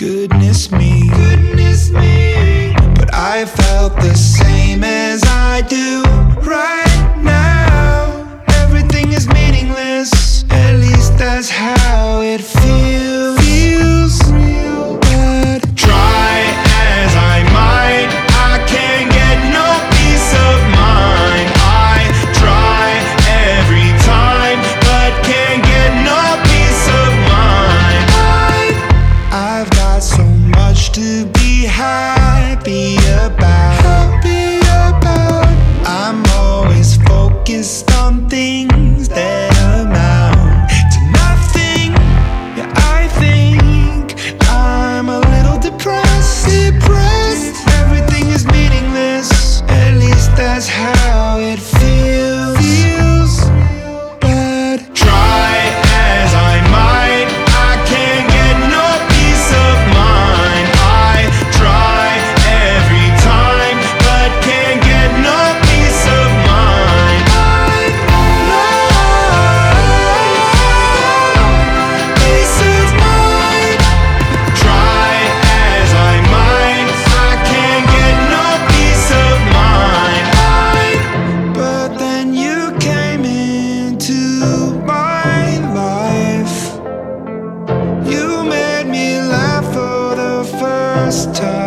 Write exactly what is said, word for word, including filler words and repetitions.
Goodness me, goodness me. But I felt the same as I do right now. Everything is meaningless, at least that's how it feels. Feels real bad. Try as I might, I can't get no peace of mind. I try every time, but can't get no peace of mind. I, I've got so much to be happy about. Happy about. I'm always focused on things that amount to nothing. Yeah, I think I'm a little depressed. Depressed. Everything is meaningless. At least that's how it feels. Feels bad. Try as I might, I can't get no peace of mind. I try every time, but can't get no peace of mind. Peace of mind. Try as I might, I can't get no peace of mind. But then you came into my life. You made me laugh for the first time.